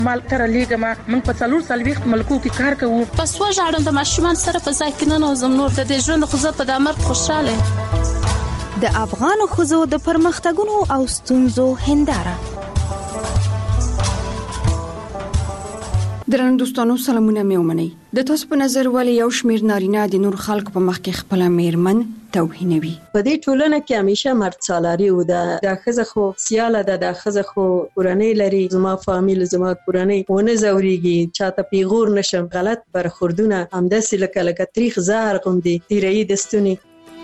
مال کر لیګه ما من په څلور سالويخت ملکو کې کار کوو. پس وژاړم د ماشومان سره په ځای کې نه نوزم نور د دې ژوند خو زه په د امر خوشاله. د افغان ښځو د پرمختګونو او ستونزو هنداره. درنو دوستانو سلامونه مې ومنئ. د تاسو په نظر ولې یو شمیر نارینه د نور خلکو په مخ کې خپل میرمن توهینوي؟ په دې ټولنه کې همیشه مرد سالاری و د ښځه خو سیاله ده، د ښځه خو کورنۍ لري، زما فامیل زما کورنۍ ونه زوريږي، چاته پیغور نشم، غلط برخوردونه همداسې لکه تاریخ زهر غوندي تیرې دستونی.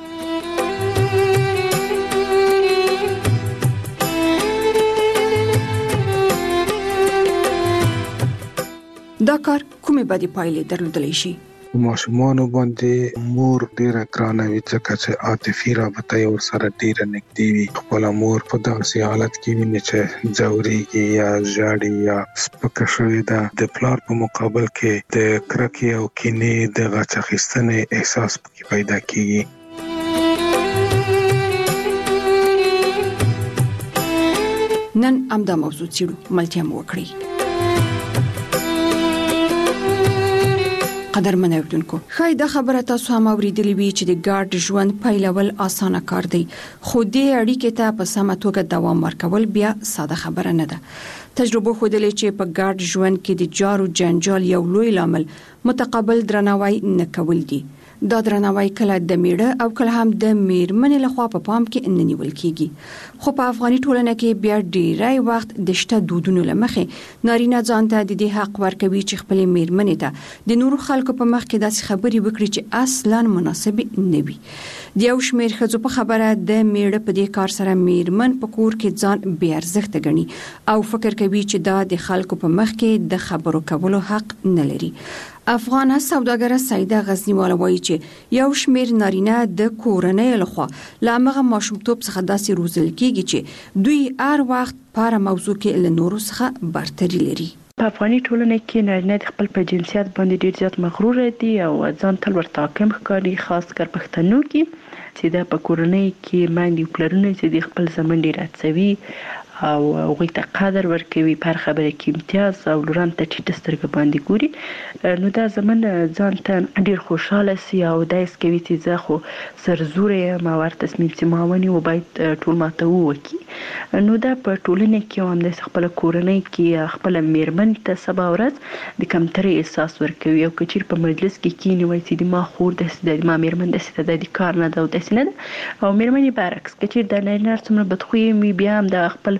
دا کار کومې بدې پایلې درلودلی شي؟ ماشومان باندې مور ډیره ګرانه وي ځکه چې عاطفي رابطه یې ورسره ډیره نږدې وي. خپله مور په داسې حالت کې ویني چې ځورېږي یا ژاړي یا سپکه شوې ده، د پلار په مقابل کې د کرکې او کینې د غچ اخیستنې احساس پکې پیدا کیږي. نن همدا موضوع څېړو، ملتیا مو وکړئ. قدرمن اوریدونکو، ښایي دا خبره تاسو هم اوریدلې وي چې د ګډ ژوند پیلول اسانه کار دی، خو دې اړیکې ته په سمه توګه دوام ورکول بیا ساده خبره نه ده. تجربه ښودلې چې په ګډ ژوند کې د جارو جنجال یو لوی لامل متقابل درناوی نه کول دي. دا درناوی کله د میړه او کله هم د میرمنې لخوا په پام کې نه نیول کیږي. خو په افغاني ټولنه کې بیا ډیری وخت د شته دودونو له مخې نارینه ځان ته د دې حق ورکوي چې خپل میرمنې ته د نورو خلکو په مخ کې داسې خبرې وکړي چې اصلا مناسب نه وي. د یو شمیر ښځو په خبره د میړه په دې کار سره میرمن په کور کې ځان بې ارزښته ګڼي او فکر کوي چې دا د خلکو په مخ کې د خبرو کولو حق نه لري. افغانه سوداګره سیده غزنیواله وایي چې یو شمیر نارینه د کورنۍ لخوا له هغه ماشومتوب څخه داسې روزل کیږي چې دوی هر وخت په موضوع کې له نورو څخه برتري لري. په افغاني ټولنه کې نارینه د خپل په جنسیت باندې ډیر زیات مغرور دي او ځان تل ورته حاکم ښکاري، خاص کر پښتنو کې چې د په کورنۍ کې باندې پلرونه چې د خپل زمن ډیر هڅوي او هغوی ته قدر ورکوي، پر خبره کې امتیاز او لوران ته ټیټه سترګه باندې ګوري. نو دا زمن ځان ته ډیر خوشاله سي او دا یې کوي چې زه خو سرزوره یم او هر تصمیم چې ما ونیو باید ټول ماته وکړي. نو دا په ټولنه کې هم د خپل کورنۍ کې خپل میرمن ته سبا ورځ د کمترۍ احساس ورکوي او که چیرې په مجلس کې کینی وایي چې د ما خور داسې ده، د ما میرمن داسې ده، د کار نه ده او داسې نه ده. او میرمن یې برعکس که چیرې د نارینه څومره بدخویه وي بیا هم د خپل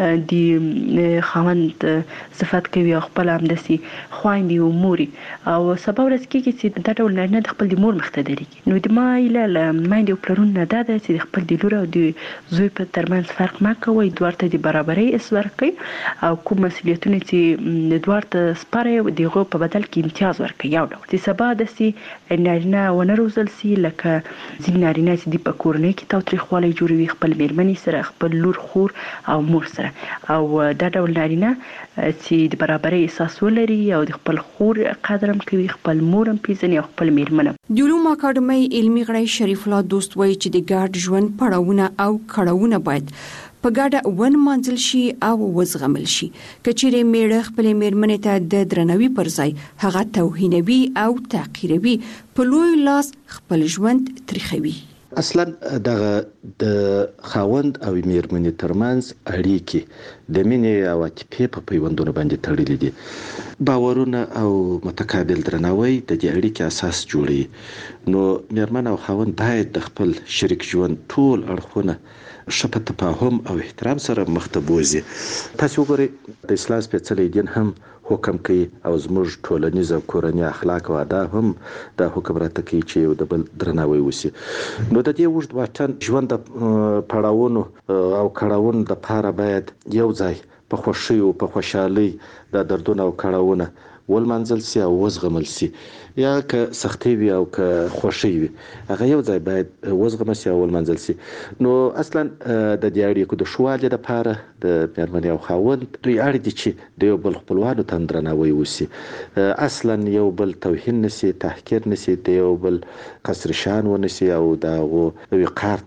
د خاوند صفت کوي او خپل همداسې خویندې او موري او سبا ورځ کېږي چې دا ډول نارینه د خپل د مور مخته درېږي. نو د ما هیله له میندې او پلرونو نه دا ده چې د خپل د لور او د زوی په ترمنځ فرق مه کوئ، دواړو ته د برابرۍ حس ورکړئ او کوم مسؤلیتونه چې دواړو ته سپاره یې د هغو په بدل کې امتیاز ورکړئ. یو ډول چې سبا داسې نارینه ونه روزل سي لکه ځینې نارینه چې د په کورنۍ کې تاوتریخوالی جوړوي خپل میرمنې سره، خپل لور، خور او مور سره، او دا ډول نارینه چې د برابرۍ احساس ولري او د خپل خور قدر هم کوي، خپل مور هم پیژني او خپل میرمن. د علومو اکاډمۍ علمي غړی شریف الله دوست وایي چې د ګډ ژوند پړاوونه او کړاوونه باید په ګډه ونمانځل شي او وزغمل شي. که چیرې میړه خپل میرمنې ته د درناوي پر ځای هغه توهینوي او تحقیروي، په لوی لاس خپل ژوند تریخوي. اصلا دغه د خاوند او میرمنې ترمنځ اړیکې د مینې او عاطفې په پیوندونو باندې تړلې دي. باورونه او متقابل درناوی د دې اړیکې اساس جوړوي. نو میرمن او خاوند باید د خپل شریک ژوند ټول اړخونه ښه په تفاهم او احترام سره مخته بوځي. تاسو وګورئ د اسلام سپېڅلی دین هم حکم کوي او زموږ ټولنیز او کورنی اخلاق او آداب هم دا حکم راته کوي چې یو د بل درناوی وشي. نو د دې اوږد واټن ژوند د پړاوونو او کړاوونو دپاره باید یو ځای په خوښۍ او په خوشحالۍ دا دردونه او کړاوونه ولمانځل سي او وزغمل سي، یا که سختي وي او که خوښۍ وي هغه یو ځای باید وزغمل سي او ولمانځل سي. نو اصلا د دې اړیکو د ښه والي لپاره د میرمنې او خاوند دوی اړ دي چې د یو بل خپلوانو ته درناوی وسي، اصلا یو بل توهین نسي، تحقیر نسي، د یو بل قصر شان ونسي او د هغو وقار ته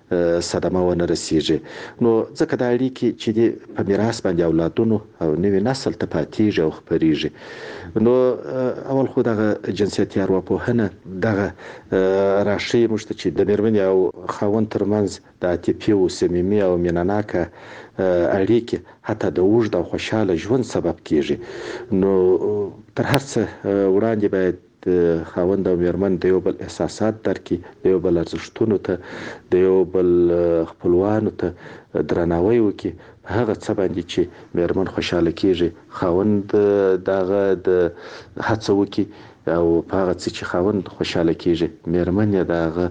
صدمه ونه رسیږي. نو ځکه دا اړیکې چې د په میراث باندې اولادونو او نوي نسل ته پاتېږي او خپرېږي. نو اول خو دغه جنسیتي ارواپوهنه دغه راشي موږ ته چې د میرمنې او خاوند ترمنځ د عاطفي او صمیمي او مینهناکه اړیکې حتی د اوږد او خوشحاله ژوند سبب کیږي. نو تر هر څه وړاندې باید خاوند او میرمن د یو بل احساسات درکړي، د یو بل ارزښتونو ته، د یو بل خپلوانو ته درناوی وکړي. هغه څه باندې چې میرمن خوشحاله کیږي خاوند دغه د هڅه وکړي، او په هغه څه چې خاوند خوشحاله کیږي میرمن یې دغه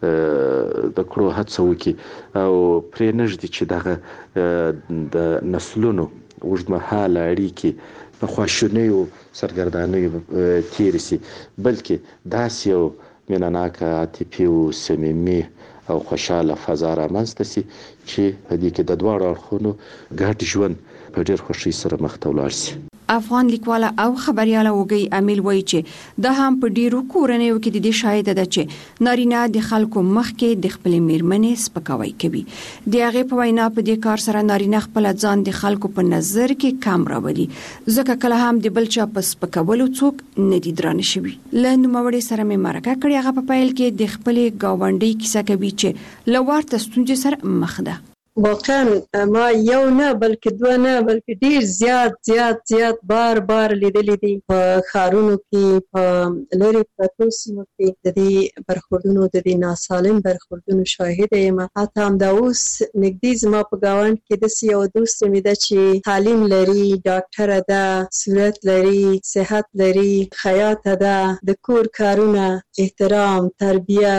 د کړو هڅه وکړي، او پرې نږدې چې دغه د نسلونو اوږدمهاله اړیکې په خواشینیو سرګردانیو تېرې سي، بلکې داسې یو مینهناکه عاطفي او صمیمي او خوشحاله فضا رامنځته سي چې په دې کې د دواړو اړخونو ګډ ژوند په ډېر خوښۍ سره مخ ته ولاړ سي. افغان لیکواله او خبرياله وګي امیل وایي چې د هم په ډیرو کورنیو کې د دې شاهد ده چې نارینه د خلکو مخ کې د خپل میرمنې سپکاوی کوي. د هغه په وینا په دې کار سره نارینه خپل ځان د خلکو په نظر کې کم راوړي، ځکه کله هم د بل چا په سپکولو څوک نه دي درانه شوي. له نوموړي سره مې مرکه کړې، هغه په پیل کې د خپل گاونډي کیسه کوي چې لوړ ستونزې سره مخ ده. واقعا ما یو نه بلکې دوه نه بلکې ډیر زیات بار لیدلې دي په ښارونو کې، په لرې پرتو سیمو کې د دې برخوردونو، د دې ناسالم برخوردونو شاهده یم. حتی همدا اوس نږدې زما په ګاونډ کې داسې یو دوست مې ده چې تعلیم لري، ډاکټره ده، صورت لري، صحت لري، خیاطه ده، د کور کارونه، احترام، تربیه،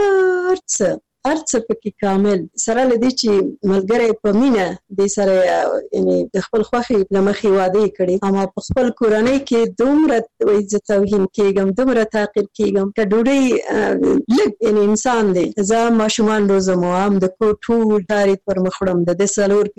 هر څه پکې کامل سره لدی چې ملګری په مینه د سره یعنی د خپل خوخي لمخي واده کړي، اما په خپل کورنۍ کې دومره عزت توهین کېږم، دومره تعقیب کېږم که ډوډۍ لږ یعنی انسان دی. زه ماشومان روزم او هم د کور ټول کاري پر مخ وړم، د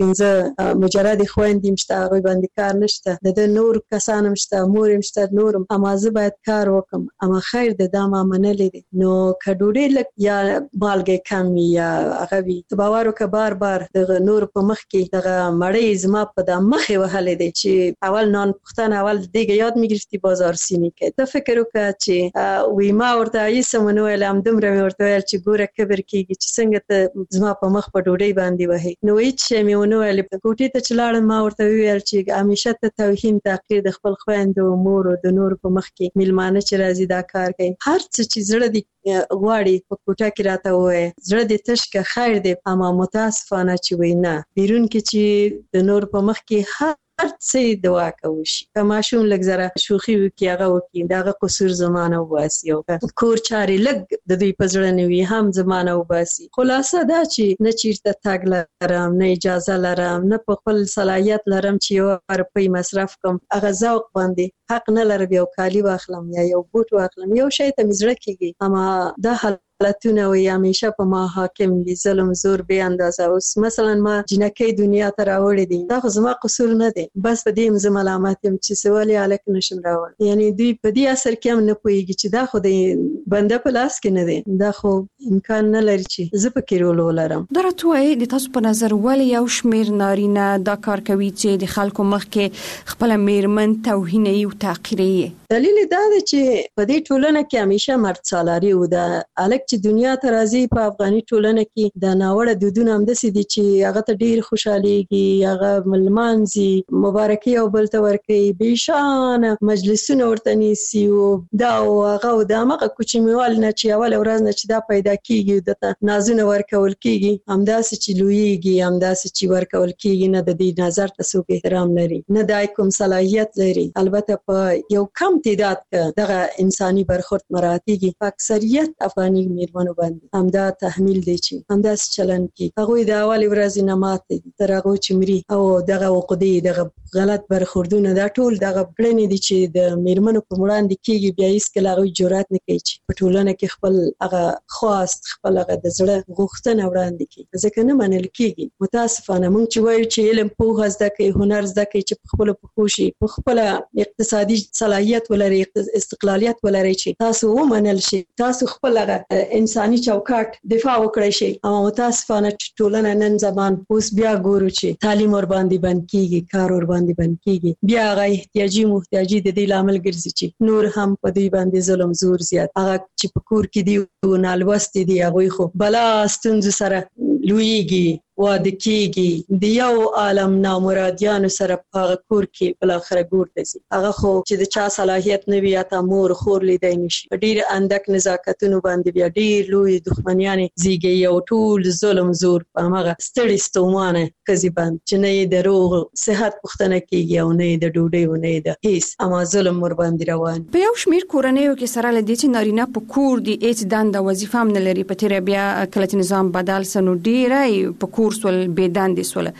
4-5 مجرد خويندې مشته، هغوی باندې کار نشته، د نور کسان مشته، مور مشته، نورم، اما زه باید کار وکم. اما خیر د دامه منلې دي. نو که ډوډۍ لږ یا مالګه یا هغه وي ته باور وکړه بار دغه نور په مخ کې دغه مړی زما په د مخې وهلې دی چې اول نان پختن اول دیگه یاد میگرفتی بازار سینی که ته فکر وکړه چې وی ما ورته یې سمونو علم دومره مې ورته ویل چې ګوره کبر کېږي چې څنګه ته زما په مخ په ډوډۍ باندې وهې. نو هیڅ شی مې ونه ویل. کوټې ته چې لاړم ما ورته ویل چې همیشه ته توهین تحقیر د خپل خویندو مور او د نور په مخ کې میلمانه چې راځي دا کار کوي. هر څه چې زړه دی غواړي په کوټه کې راته وایي، زړه دې تش که خیر دی، اما متاسفانه چې وای نه بیرون کې چې د نور په مخ کې هر څه دوا کوي شي. که ماشوم لږ زره شوخي وکړي هغه وکړي، دغه قصور زمانه وباسي، او کور چارې لږ د دوی په زړه نه وي هم زمانه وباسي. خلاصه دا چې نه چیرته تګ لرم، نه اجازه لرم، نه په خپل صلاحیت لرم چې یو روپۍ مصرف کوم. هغه ذوق باندې حق نه لرم یو کالي واخلم یا یو بوټ واخلم، یو شی ته مې زړه کېږي. اما دا حالتونه وي همیشه په ما حاکم دي، ظلم زور بې اندازه. اوس مثلا ما جنکۍ دنیا ته راوړې دي، دا خو زما قصور نه دی، بس په دې زه ملامت یم چې څه ولې هلک نشم راوړی. یعنی دوی په دې اثر کې هم نه پوهېږي چې دا خو د بنده په لاس کې نه دی، دا خو امکان نه لري چې زه پکې رول ولرم. دا راته وایي د تاسو په نظر ولې یو شمېر نارینه دا کار کوي چې د خلکو مخ کې خپله میرمن توهینوي او تحقیروي؟ دلیل دا دی چې په دې ټولنه کې همیشه مرد سالاري و. د هلک چې دنیا ته راځي په افغاني ټولنه کې د ناوړه دودونه همداسې دي چې هغه ته ډېر خوشحالېږي، هغه لمانځي، مبارکي یو بل ته ورکوي، بېشانه مجلسونه ورته نیسي، او دا او هغه او د همغه کوچنیوال نه چې اوله ورځ نه چې دا پیدا کېږي دته نازونه ورکول کېږي، همداسې چې لویېږي، همداسې چې ورکول کېږي، نه د دې نظر ته څوک احترام لري، نه دا کوم صلاحیت لري. البته په یو کم تعداد که دغه انساني برخورد مراعاتېږي، په اکثریت افغاني میرمنو باندې همدا تحمیل دی چې همداسې چلن کوي. هغوی د اولې ورځې نه ماتې دي تر هغو چې مري، او دغه عقدې، دغه غلط برخوردونه دا ټول دغه کړنې دي چې د میرمنو په وړاندې کیږي، بیا هیڅ کله هغوی جرأت نه کوي چې په ټولنه کې خپل هغه خواست، خپل هغه د زړه غوښتنه وړاندې کړي، ځکه نه منل کیږي. متاسفانه موږ چې وایو چې علم پوهه زده کوي، هنر زده کوي، چې په خپل پښو شي، په خپل اقتصادي صلاحیت ولري، استقلالیت ولري، چې تاسو ومنل شي، تاسو خپل هغه انساني چوکاټ دفاع وکړئ شي. او متاسفانه چې ټولنه نن زمان اوس بیا ګورو چې تعلیم ور باندې بند کیږي، کار ور باندې بند کیږي، بیا هغه احتیاجي محتاجي د دې لامل ګرځي چې نور هم په دوی باندې ظلم زور زیات. هغه چې په کور کې دی او نالوستي دي، هغوی خو بلا ستونزو سره لویږي، واده کیږي، د یو عالم نامرادیانو سره په هغه کور کې بل اخر ګور ته ځي. هغه خو چې د چا صلاحیت نه وي، اته مور خور لیدای نشي، ډیر اندک نزاکتونو باندې بیا ډیر لوی دښمنیانې زیږي او ټول ظلم زور په هغه ستړي ستومانه کزي باندې چې نه د روغ صحت پوښتنه کیږي او نه د ډوډۍ او نه د هیڅ، اما ظلم ور باندې روان. په یو شمیر کورنیو کې سره لدې چې نارینه په کور دی هیڅ دنده وظیفه هم نه لري، په تیر بیا کله چې نظام بدل سنو ډیره په کور سول بيداندې سول.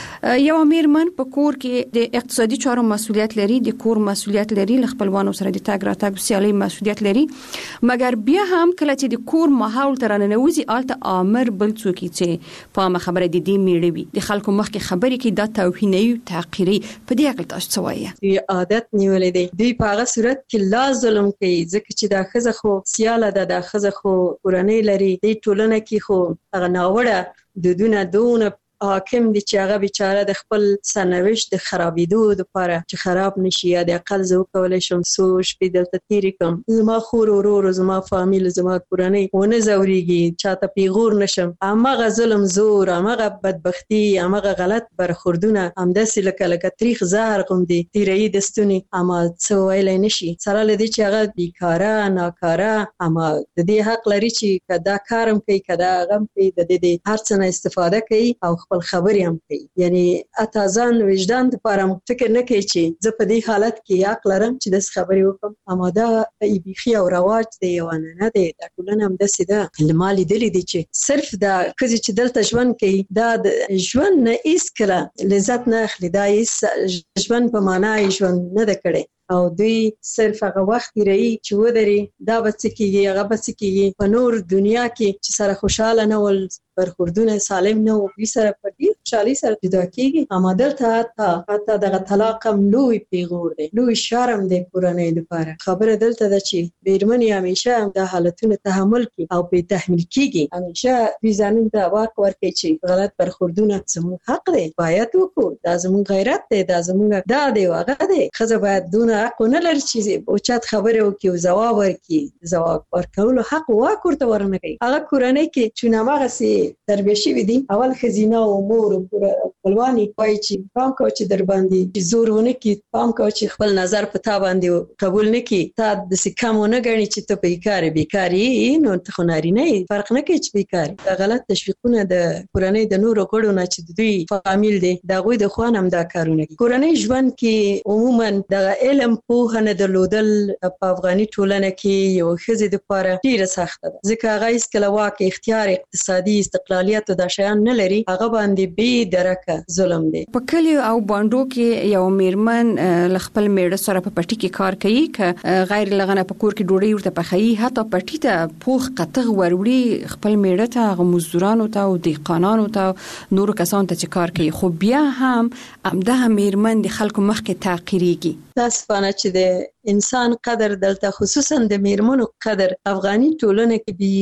یو میرمن په کور کې د اقتصادي چارو مسؤلیت لري، د کور مسؤلیت لري، خپلوانو سره د تاګ راتګ سیالي مسؤلیت لري، مګر بیا هم کله چې د کور ماحول ترانه نوځي آلته امر بل څوک چې په خبره د دې میړوي د خلکو مخ کې خبرې کې د توهیني تعقیري په دې اړه تاسو څه وایي؟ عادت نیولې دی دوی په هغه صورت کې لا ظلم کوي، ځکه چې دا ښځه خو سیاله ده، دا ښځه خو کورنۍ لري، د ټولنه کې خو هغه ناوړه دودونه دونه حاکم دي چې هغه بیچاره د خپل سرنوشت د خرابېدو لپاره چې خراب نشي، یا د اقل زه وکولی شم څو شپې دلته تېرې کړم، زما خور ورور، زما فامیل، زما کورنۍ ونه ځورېږي، چاته پیغور نشم. هماغه ظلم زور، هماغه بدبختي، هماغه غلط برخوردونه همداسې لکه تریخ زهر غوندې تېروي د ستوني، اما څه ویلی نشي، سره له دې چې هغه بیکاره ناکاره، اما د دې حق لري چې که دا کار هم کوي، که دا هغه هم کوي، د دې د هر څه نه استفاده کوي او خپل خبرې هم کوي. یعنی اته ځان وجدان لپاره فکر نه کوي چې زه په دې حالت کې حق لرم چې داسې خبرې وکړم، اما دا بیخي او رواج دی، یو عنعنه دی، دا ټولنه همداسې ده. ما لیدلي دي چې صرف دا ښځې چې دلته ژوند کوي دا د ژوند نه هېڅکله لذت نه اخلي، دا هېڅ ژوند په معنا یې ژوند نه ده کړی، او دوی صرف هغه وخت تېروي چې ودري دا به څه کېږي، هغه به څه کېږي. په نور دنیا کې چې سره خوشحاله نه ول، برخوردونه سالم نه و، دوی سره په ډېر خوشحالۍ سره جدا کېږي، اما دلته حتی دغه طلاق هم لوی پیغور دی، لوی شرم دی کورنۍ لپاره. خبره دلته ده چې میرمنې همیشه دا حالتونه تحمل کړي او پرې تحمیل کېږي، همیشه دوی ځانونو ته واک ورکړي چې غلط برخوردونه زموږ حق دی، باید وکړو، دا زموږ غیرت دی، دا زموږ دا دی او هغه دی. ښځه باید دونه حق ونه لري چې اوچت خبرې وکړي او ځواب ورکړي، ځواب ورکولو حق واک ورته ورنه کوي. هغه کورنۍ کې چې هماغسې تربیه شوي دي، اول ښځینه او مور خپلوانې وایي چې پام کوه چې در باندې زور ونه کړي، پام کوه چې خپل نظر په تا باندې قبول نه کړي، تا داسې کم ونه ګڼي چې ته بیکار یې، نو ته خو نارینه یې، فرق نه کوي چې بیکار یې. دا غلط تشویقونه د کورنۍ د نورو غړو نه چې د دوی فامیل دی، د هغوی د خوا نه هم دا کارونه کوي. کورنۍ ژوند کې عموما دغه علم پوهه نه درلودل په افغاني ټولنه کې یو ښځې دپاره ډېره سخته ده، ځکه هغه هېڅکله واک، اختیار، اقتصادي استقلالیت او دا شیان نه لري، هغه باندې بې درکه ظلم دی. په کلیو او بانډو کې یو میرمن له خپل میړه سره په پټي کې کار کوي، که غیر لغنه په کور کې ډوډۍ ورته پخوي، حتی پټي ته پوخ قطغ وروړي خپل میړه ته، هغه مزدورانو ته او دهقانانو ته، نورو کسانو ته چې کار کوي، خو بیا هم همدغه میرمن د خلکو مخ کې تعقیریږي. متاسفانه چې د انسان قدر دلته خصوصا د میرمنو قدر افغاني ټولنه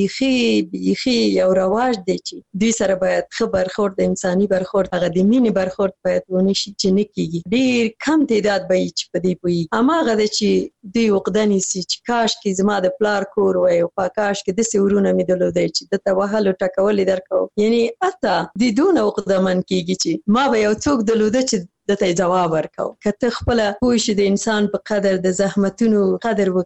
کې بیخي یو رواج دی چې دوی سره باید ښه برخورد، د انساني برخورد، هغه د مینې برخورد باید ونه شي، چې نه کېږي. ډېر کم تعداد به وي چې په دې پوهېږي. هماغه ده چې دوی عقده نیسي چې کاشکې زما د پلار کور وی او کاشکې داسې ورونه مې درلودی چې دته وهل او ټکول یې درکوم. یعنې حتی دوی دونه عقدهمن کېږي چې ما به یو څوک درلوده چې دته جواب ورکاو. که ته خپله پوه شې د انسان په قدر، د زحمتونو قدر وکړي،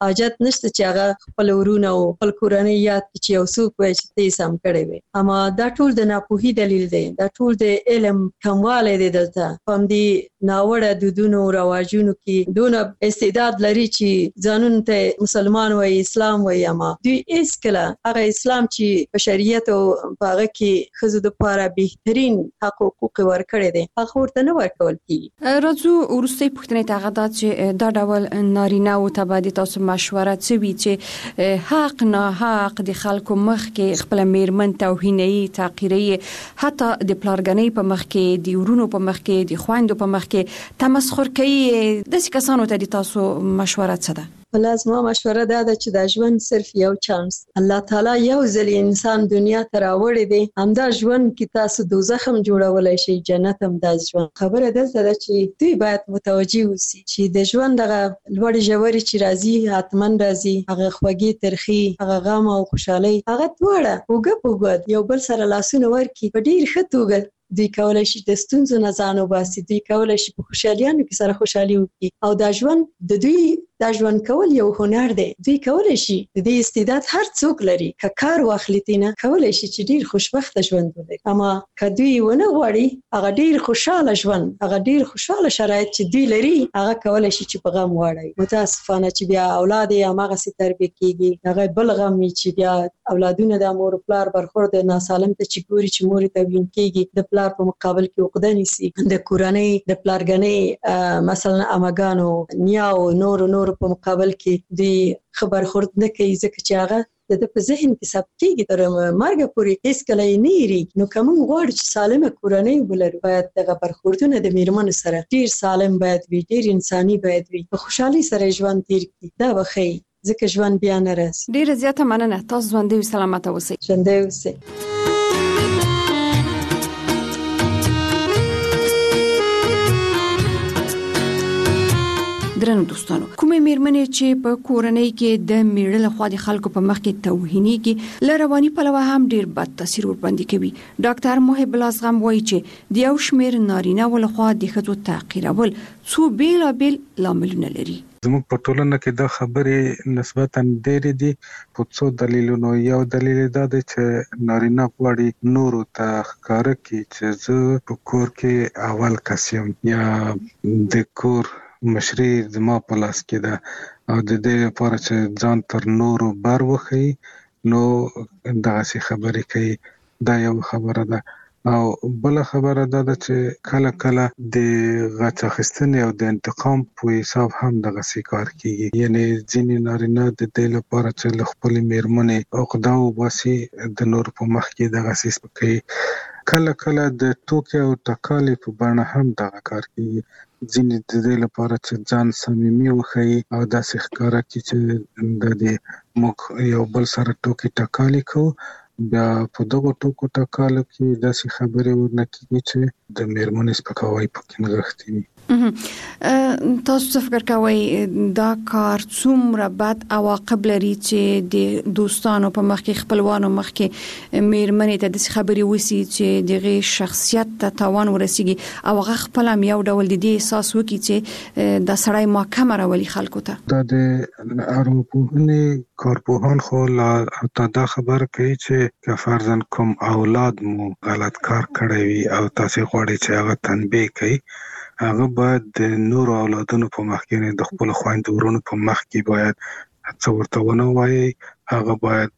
حاجت نشته چې هغه خپل ورونه او خپل کورنۍ یاد چې یو څوک وایي چې ته سم کړی وي. اما دا ټول د ناپوهي دلیل دی، دا ټول د علم کموالی دی. دلته هم دی ناوړه دودونو رواجونو کې دونه استعداد لري چې ځانون ته مسلمان وایي، اسلام وایي، اما دوی هیڅ کله هغه اسلام چې په شریعت او هغه کې ښځو دپاره بهترین حق حقوق ورکړی دی هغه ورته نه ورکول کېږي. راځو وروستۍ پوښتنې ته، هغه دا چې دا ډول نارینه‌و ته باید تاسو مشوره څه وي چې حق نه حق د خلکو مخ کې خپل میرمن توهیني تحقیري، حتی د پلارګنۍ په مخ کې، د ورونو په مخ کې، د خويندو په مخ کې تمسخر کوي، داسې کسانو ته د تاسو مشوره څه ده؟ لازمه مشوره دا ده چې دا ژوند صرف یو چانس الله تعالی یو ځل انسان دنیا ته راوړی دی، همدا ژوند کې تاسو دوزخ هم جوړولای شي، جنت هم دا ژوند. خبره دلته ده چې دوی باید متوجي اوسي چې د ژوند دغه لوړې ژورې چې راځي حتمن راځي، هغه خوږې ترخي، هغه غم او خوشحالي، هغه دواړه اوږه په اوږه یو بل سره لاسونه ورکړي په ډیر ښه توګه. دوی کولای شي د ستونزو نه ځان وباسي، دوی کولای شي په خوشحالیانو کې سره خوشحالي وکړي، او دا ژوند د دوی دا ژوند کول یو هنر دی. دوی کولای شي د دې استعداد هر څوک لري که کار واخلي تینه کولای شي چې ډیر خوشبخته ژوند ولري. اما که دوی ونه غواړي هغه ډیر خوشاله ژوند، هغه ډیر خوشاله شرایط چې دوی لري هغه کولای شي چې په غم واړي. متاسفانه چې بیا اولاد یې هغه سي تربیه کیږي، هغه بل غم چې بیا اولادونه د مور پلار برخورد ناسالم ته چې ګوري چې مور ته وین کیږي، د پلار په مقابل کې عقده نیسي، د کورنۍ د پلارګنۍ مثلا اماګانو نیاو نور په مقابل کې دی خبر خورد نه کوي، ځکه چې هغه د په ذهن کې ثبت کیږي تر مرګ پورې هیڅ کله یې نه هېرېږي. نو که موږ غواړو چې سالمه کورنۍ ولرو باید دغه برخوردونه د میرمنو سره ډیر سالم باید وي، ډیر انساني باید وي، په خوشحالۍ سره ژوند تیر کړي. دا به ښایي ځکه ژوند بیا نه راځي. ډیره زیاته مننه، تاسو ژوندۍ او سلامته اوسئ. ژوندۍ اوسئ. درنو دوستانو، کومې میرمنې چې په کورنۍ کې د میړه لخوا د خلکو په مخ کې توهینېږي له رواني پلوه هم ډیر بد تاثیر ورباندې کوي. ډاکټر محب الله زغم وایي چې د یو شمېر نارینه‌و لخوا د ښځو تحقیرول څو بیلابیل لاملونه لري. زموږ په ټولنه کې دا خبرې نسبتاً ډېرې دي په څو دلیلونو. یو دلیل دا دی چې نارینه غواړي نورو ته ښکاره کړي چې زه په کور کې اول کس یم، یا د کور مشري زما په لاس کې ده، او د دې لپاره چې ځان تر نورو بر وښیي نو دغسې خبرې کوي. دا یو خبره ده. او بل خبره دا ده چې کله کله د غچ اخیستنې او د انتقام په حساب هم دغسې کار کیږي. یعنی ځینې نارینه د دې لپاره چې له خپلې میرمنې عقده وباسي د نورو په مخ کې دغسې سپکوي. کله کله د ټوکې او ټکالې په بڼه هم دغه کار کیږي. ځینې د دې لپاره چې ځان صمیمي وښیي او داسې ښکاره کړي چې د دې موږ یو بل سره ټوکې ټکالې کوو، بیا په دغو ټوکو ټکالو کې داسې خبرې ورنه کېږي چې د میرمنې سپکاوی پکې نغښتی وي. تاسو څه فکر کوئ دا کار څومره بد عواقب لري چې د دوستانو په مخ کې خپلوانو مخ کې میرمنې ته داسې خبرې وسی چې دغه شخصیت ته تاوان ورسیږي او هغه خپل هم یو ډول د دې احساس وکړي چې دا سړی محکمه راولي خلکو ته؟ دا د ارواپوهنې کارپوهان خو لا دا خبره کوي چې که فرضاً کوم اولاد مو غلط کار کړی وي او تاسو غواړئ چې هغه تنبیه کړئ، هغه باید د نورو اولادونو په مخ کې، د خپل خویندو ورونو په مخ کې باید څه ورته ونه وایي. هغه باید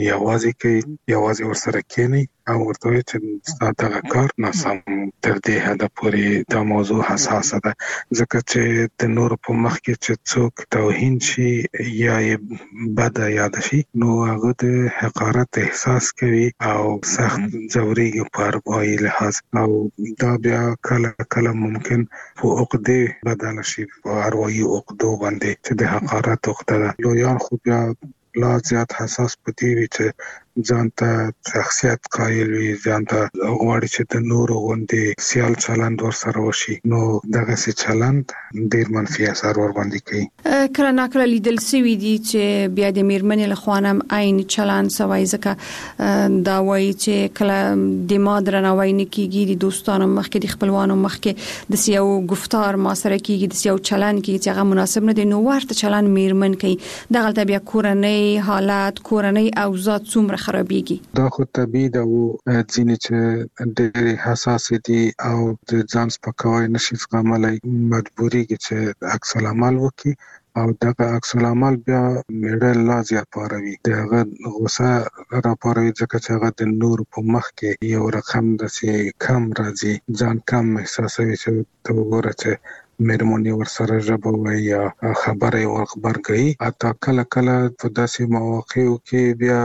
یوازې ورسره کېنئ او ورته وایي چې ستا دغه کار ناسم. تر دې حده پورې دا موضوع حساسه ده، ځکه چې د نورو په مخ کې چې څوک توهین شي یا یې بده یاده شي نو هغه د حقارت احساس کوي او سخت ځورېږي په اروايي لحاظ، او دا بیا کله کله ممکن په عقدې بدله شي، په اروايي عقدو باندې چې د حقارت عقده ده. لویان خو بیا لا زیات حساس پدې وي چې ځان ته شخصیت قایل وي، ځان ته غواړي چې د نورو غوندې سیال چلند ورسره وشي، نو دغه سي چلند ډیر منفي اثر ور باندې کوي. کله ناکله لیدل سوي دي چې بیا د میرمنې له خوانم عین چلند سوي، ځکه دا وایي چې کله د مادرنوي نکیږي د دوستانو مخکې د خپلوانو مخکې د سیاو گفتار ما سره کیږي، د سیاو چلند کیږي چې هغه مناسب نه دی، نو ورته چلند میرمن کوي. دغه بیا کورنۍ حالات، کورنۍ اوضاع څومره خرابېږي. دا خو طبيعي ده او ځینې چې ډېر حساس دي او د ځان سپکاوی نشي زغملای، مجبورېږي چې عکس العمل وکړي او دغه عکس العمل بیا میړه لا زیات پاروي، دغه غوسه را پاروي، ځکه چې هغه د نور په مخ کې یو رقم داسې کم راځي، ځان کم احساسوي چې ته وګوره چې میرمنې ورسره ژبه وایي یا خبره ور خبرګي. اته کله کله په داسې مواقعو کې بیا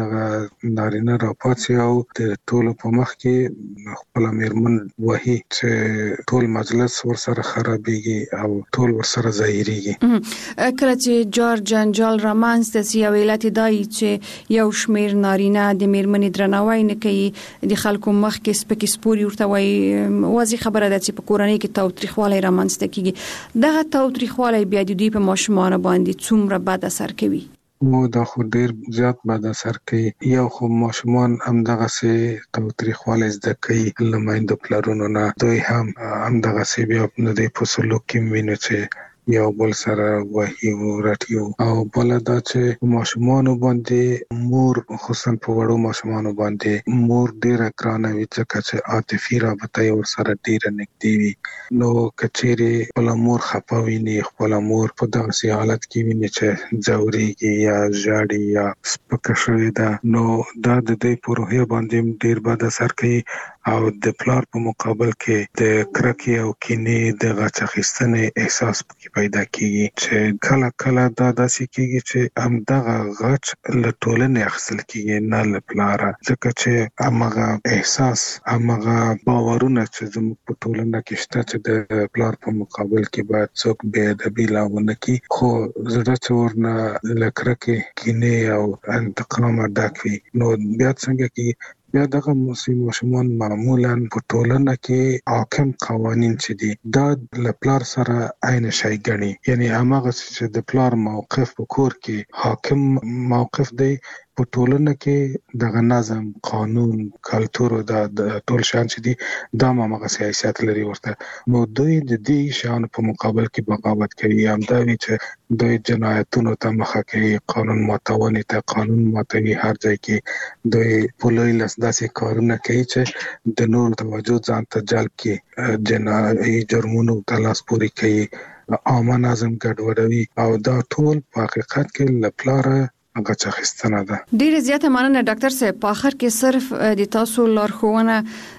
د نارینه راپاتې او د ټول په مخ کې خپل میرمن وایي چې ټول مجلس ورسره خرابېږي او ټول ورسره ظاهريږي. کله چې جار جنجال رامنځ د سیاویلات دای چې یو شمیر نارینه د میرمنې درناوی نه کوي، د خلکو مخ کې سپکې سپوري ورته وایي، واضح خبره ده چې په کورنۍ کې تاوتریخوالی رامنځته کیږي. دغه تاوتریخوالی بیا د دوی په ماشومان باندې څومره بد اثر کوي؟ نو دا خو ډیر زیات بد اثر کوي. یو خو ماشومان هم دغه سي تاوتریخوالی زده کوي له میندو پلرونو نه، دوی هم دغه سي بیا د په سلوک کې ویني چې یو بل سره وحي ورټیو او بل دا چې ماشومان باندې مور، خصوصا په وړو ماشومان باندې مور ډیره ګرانه وي، ځکه چې عاطفي رابطه ور سره ډیره نږدې وي. نو کچېره خپل مور خپاوي نه، خپل مور په داسې حالت کې ویني چې ځوريږي یا ژاړي یا سپکه شوی ده، نو دا د دې په روحیه باندې ډیر بد اثر کوي او د پلار په مقابل کې د کرکې او کینې د غچخستنې احساس پیدا کیږي، چې کله کله دا داسې کیږي چې هم دغه غچ له ټولنې اخیستل کیږي نه له پلاره، ځکه چې هغه احساس، هغه باورونه چې زموږ په ټولنه کې شته چې د پلار په مقابل کې باید څوک بې ادبي لاونه کوي، خو زړه چې ورنه له کرکې، کینې او انتقام ډک وي، نو بیا څنګه کې بیا دغه ماشومان معمولا په ټولنه کې حاکم قوانين چې دي دا له پلار سره عین شي ګڼي، یعنی هغه چې د پلار موقف په کور کې حاکم موقف دی، په ټولنه کې دغه نظم، قانون، کلتور او د ټول شان چې دي دا هغه سیاست لري ورته، نو دوی د دې شان په مقابل کې بغاوت کوي، هم دا وی چې دوی جنایتونو ته مخه کوي، قانون ماتونې ته قانون ماتوي، هر ځای کې دوی په لوی لاس داسې کارونه کوي چې د نور توجه ځان ته جلب کړي، جنایي جرمونو ته لاس پوري کوي، عامه نظم ګډوډوي او دا ټول په حقیقت کې لپاره هغه څخستنه ده. ډیره زیاته مننه ډاکټر صاحب. په اخر کې صرف د تاسو لارښوونه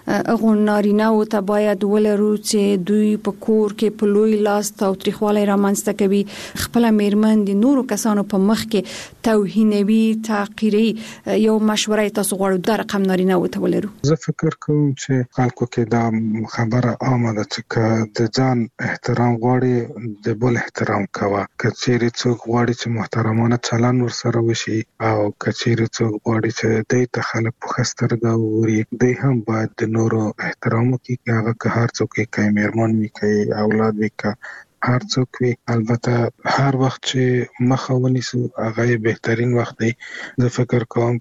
غونارینه او ته باید ولرو چې دوی په کور کې په لوی لاس تاوتریخوالی رامنځته کوي، خپل میرمن د نورو کسانو په مخ کې توهینوي، تحقیري. یو مشوره تاسو غواړو د رقم نارینه او ته ولرو؟ زه فکر کوم چې خلکو کې دا خبره عامه ده چې د ځان احترام غواړي، د بل احترام کوه. کچېری څوک غواړي چې محترمانه چلند ورسره وشي او کچېری څوک غواړي چې دوی ته خلک په خسترګه ووري، دوی هم باید د نورو احترام وکړي، هغه که هر څوک کوي، میرمن وي کوي، اولاد وي کوي، هر څوک وي. البته هر وخت چې مخه ونیسو هغه بهترین وخت دی. زه فکر کوم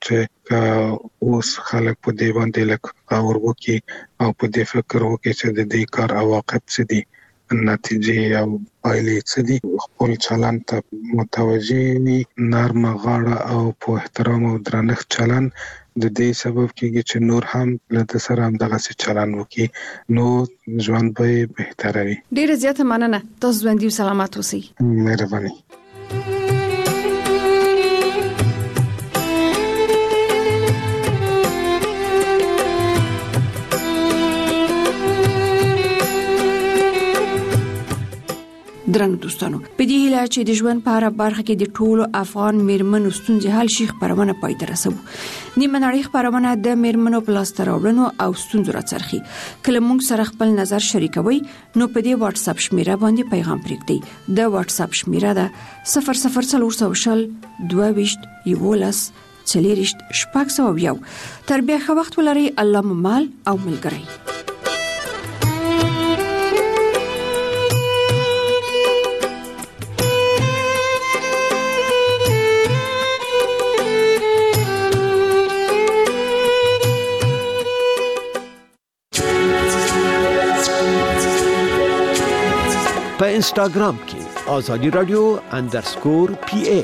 چې اوس خلک په دې باندې لکه اور وکړي او په دې فکر وکړي چې د دې کار عواقب څه دي، نتیجې او پایلې څه دي، خپل چلند ته متوجه وي، نرمه غاړه او په احترام او درنښت چلند د دې سبب کېږي چې نور هم له سره هم دغه چلند وکړي، نو ژوند به بهتره وي. ډیره زیاته مننه. تاسو ژوندي او سلامت اوسئ. مهرباني. درنو دوستانو، په دې هیله چې د ژوند په اړه برخه کې د ټولو افغان میرمنو ستونزې حل شي خبرونه پای ته رسوو. نیمه نړۍ خبرونه د میرمنو په لاس راوړنو او ستونزو راڅرخي. کله موږ سره خپل نظر شریکوي نو په دې واتس اپ شمیره باندې پیغام پرېږدئ. د واتس اپ شمیره ده 0040 22 11 024 تر بیا ښه وخت ولرئ. الله مو مال او ملګری. په انستاګرام کې آزادی رادیو _PA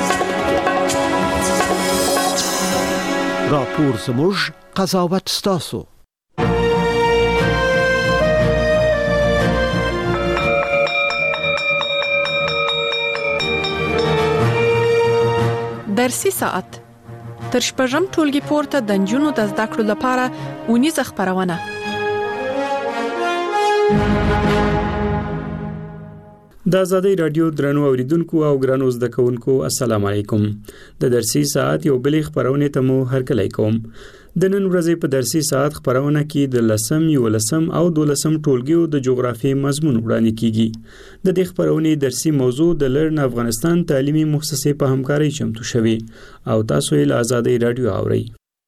راپور زموږ قضاوت ستاسو. درسي ساعت تر شپږم ټولګي پورته د نجونو د زده کړو لپاره ونیزه خبرونه. د آزادی رادیو درنو اوریدونکو او ګرانو زده کوونکو السلام علیکم. د درسي ساعت یو بل خبرونه ته مو هرکلی کوم. د نن ورځې په درسي ساعت خبرونه کې د 10 او 12 ټولګیو د جغرافي مضمون وړاندې کیږي. د دې خبرونه درسي موضوع د لرن افغانستان تعلیمي مؤسسې په همکارۍ چمتو شوی او تاسو یې له آزادی رادیو اورئ.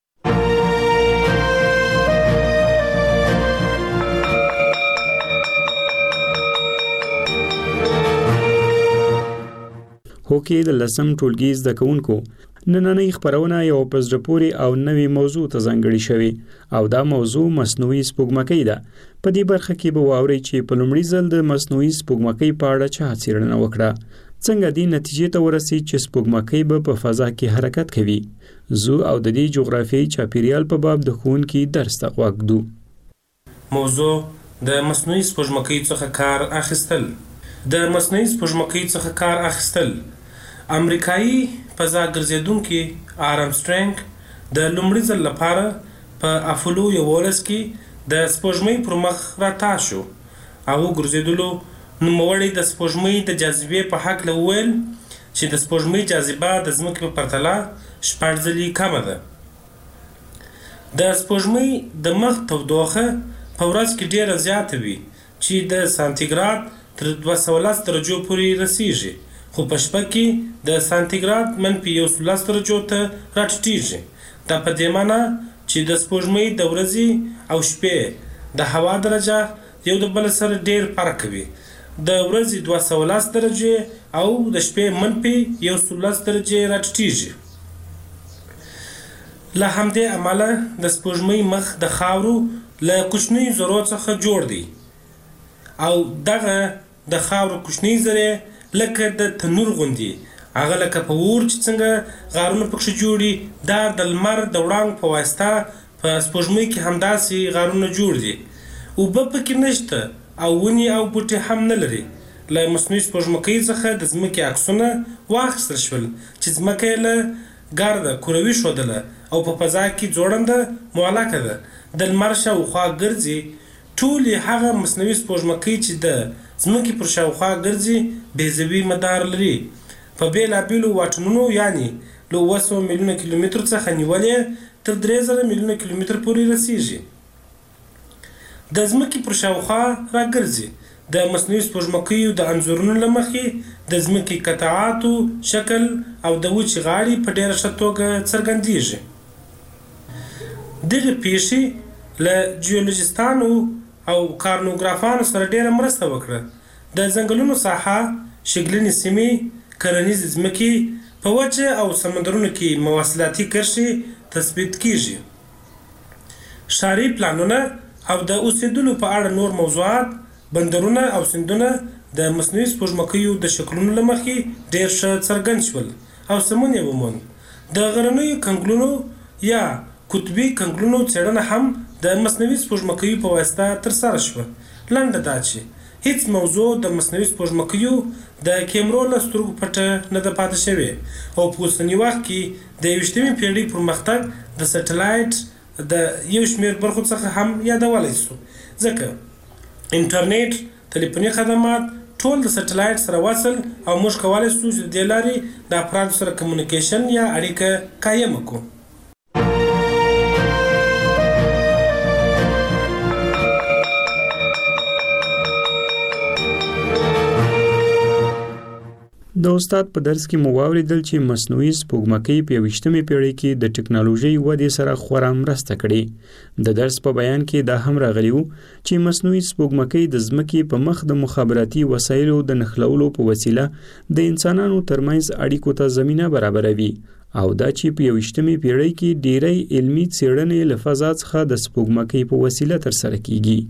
هوکې د 10 ټولګي زده کوونکو نننۍ خبرونه یو پزړپوري او نوې موضوع ته ځانګړې شوی او دا موضوع مصنوعي سپوږمکۍ ده. په دې برخه کې به واوري چې په لومړي ځل د مصنوعي سپوږمکۍ په اړه چا څېړنه وکړه، څنګه دې نتیجې ته ورسېد چې سپوږمکۍ به په فضا کې حرکت کوي. زو او د دې جغرافیایي چاپیریال په باب د ښوونکي درس ته غوږ دو. موضوع د مصنوعي سپوږمکۍ څخه کار اخیستل. د مصنوعي سپوږمکۍ څخه کار اخیستل امریکایي فضا ګرځېدونکي آرمسټرنګ د لومړي ځل لپاره په اپولو 11 کې د سپوږمۍ پر مخ راتاو شو او ګرځېدلو نوموړي د سپوږمۍ د جاذبې په حق وویل چې د سپوږمۍ جاذبه د ځمکې په پرتله 6 ځلې کمه ده. د سپوږمۍ د مخ تودوخه په ورځ کې ډیره زیاته وي چې د سانتیګراد تر 210 درجو پورې رسیږي، خو په شپه کې د سانتیګراد -11 درجو ته راټیټیږي. دا په دې معنی چې د سپوږمۍ د ورځې او شپې د هوا درجه یو د بل سره ډیر فرق کوي. د ورځې 210 درجې او د شپې -11 درجې راټیټیږي. له همدې امله د سپوږمۍ مخ د خاورو له کوچنیو ذرو څخه جوړ دی او دغه د خاورو کوچنی ذرې لکه د تنور غوندي، هغه لکه په اور چې څنګه غارونه پکښې جوړي، دا د لمر د وړانګو په واسطه په سپوږمۍ کې همداسې غارونه جوړ دي. اوبه پکې نشته او ونې او بوټي هم نه لري. له مصنوعي سپوږمکۍ څخه د ځمکې عکسونه واخیستل شول چې ځمکه یې له ګرده کروي ښودله او په فضا کې ځوړنده معلقه ده، د لمر شاوخوا ګرځي. ټولې هغه مصنوعي سپوږمکۍ چې د ځمکې پر شاوخوا ګرځي بیضوي مدار لري. په بېلابېلو واټنونو یعنې له 200 میلیونه کیلومترو څخه نیولې تر 3000 میلیونه کیلومتر پورې رسیږي. د ځمکې پر شاوخوا راګرځي. د مصنوعي سپوږمکیو د انځورونو له مخې د ځمکې قطعاتو شکل او د وچې غاړې په ډېره ښه توګه څرګندېږي. دغه پیښې له جیولوجستانو او کارنوګرافانو سره ډیره مرسته وکړه. د ځنګلونو ساحه، شګلنې سیمې، کرنیزې ځمکې، په وچه او سمندرونو کې مواصلاتي کرښې تثبیت کیږي. ښاري پلانونه او د اوسېدلو په اړه نور موضوعات، بندرونه او سیندونه د مصنوعي سپوږمکیو د شکلونو له مخې ډیر ښه څرګند شول او سمون یې وموند. د غرنیو کنګلونو یا قطبي کنګلونو څېړنه هم د مصنوعي سپوږمکیو په واسطه ترسره شوه. لنډه دا چې هیڅ موضوع د مصنوعي سپوږمکیو د کیمرو له سترګو پټه نه ده پاتې شوې او په اوسني وخت کې د 21مې پیړۍ پرمختګ د سټلایټ د یو شمېر برخو څخه هم یادولی شو، ځکه انټرنیټ، تلیفوني خدمات ټول د سټلایټ سره وصل او موږ کولی شو چې د دې لارې د افرادو سره کمیونیکیشن یا اړیکه قایمه کړو. د استاد په درس کې مو واوریدل چې مصنوعي سپوږمکۍ په 21مې پیړۍ کې د ټکنالوژي ودې سره خورا مرسته کړې. د درس په بیان کې دا هم راغلی و چې مصنوعي سپوږمکۍ د ځمکې په مخ د مخابراتي وسایلو د نښلولو په وسیله د انسانانو ترمنځ اړیکو ته زمینه برابروي او دا چې په 21مې پیړۍ کې ډېری علمي څېړنې له فضا څخه د سپوږمکۍ په وسیله ترسره کیږي.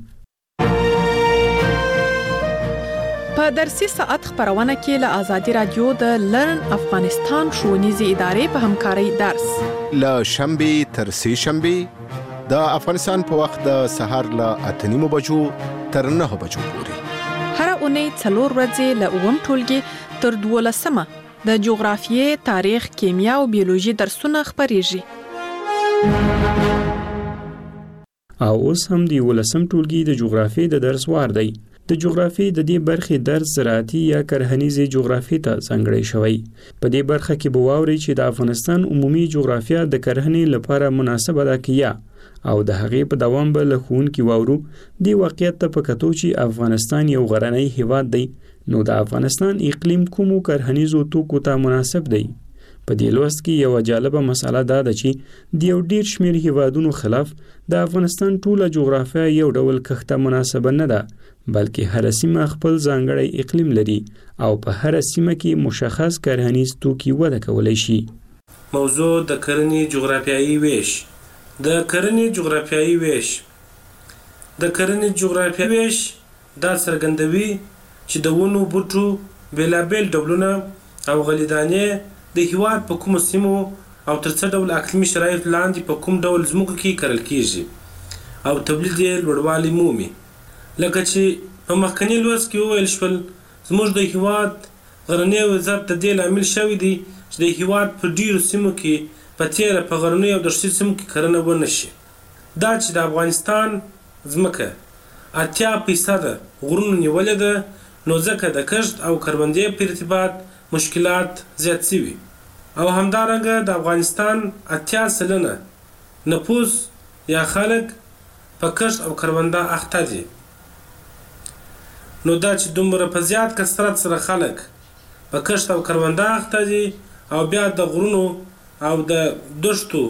په درسي ساعت خبرونه کې له آزادي رادیو د لرن افغانستان ښوونیزې ادارې په همکارۍ درس له شنبې تر سه شنبې د افغانستان په وخت د سهار له 8:30 بجو تر 9 بجو پورې هر اونۍ 4 ورځې له 9 ټولګي تر 12 د جغرافیې، تاریخ، کیمیا او بیولوژي درسونه خبريږي. او اوس هم د 11 ټولګي د جغرافیې د درس وار دی. د جغرافیې د دې برخې درس زراعتي یا کرهنیزې جغرافیې ته ځانګړی شوی. په دې برخه کې به واورئ چې د افغانستان عمومي جغرافیه د کرهنې لپاره مناسبه ده که یا او د هغې په دوام به له ښوونکي واورو دې واقعیت ته په کتو چې افغانستان یو غرنی هیواد دی نو د افغانستان اقلیم کومو کرهنیزو توکو ته مناسب دی. په دې لوست کې یو جالبه مسله دا ده چې د یو ډیر شمیر هیوادونو خلاف د افغانستان ټوله جغرافیه یو ډول کښته مناسبه نه ده بلکې هر سیمه خپل ځانګړی اقلیم لري او په هر سیمه کې مشخص کرهنیز توکي وده کولی شي. موضوع د کرنې جغرافیایي ویش. د کرنې جغرافیایي ویش د کرنې جغرافیایي ویش دا څرګندوي چې د ونو بوټو بېلابېل ډولونه او غلیدانې د هیواد په کومو سیمو او تر څه ډول اقلیمي شرایط لاندې په کوم ډول ځمکو کې کرل کیږي او تولید یې لوړوالی مومي. لکه چې په مخکني لوست کې وویل شول زموږ د هیواد غرنی وضعیت د دې لامل شوی دی چې د هیواد په ډیرو سیمو کې په تیره په غرنیو او دښتي سیمو کې کرنه ونه شي. دا چې د افغانستان ځمکه 80% غرونو نیولې ده نو ځکه د کښت او کروندې په ارتباط مشکلات زیات شوي او همدارنګه د افغانستان 80% نفوس یا خلک په کښت او کرونده اخته دي. نو دا چې دومره په زیات کثرت سره خلک په کښت او کرونده اخته دي او بیا د غرونو او د دښتو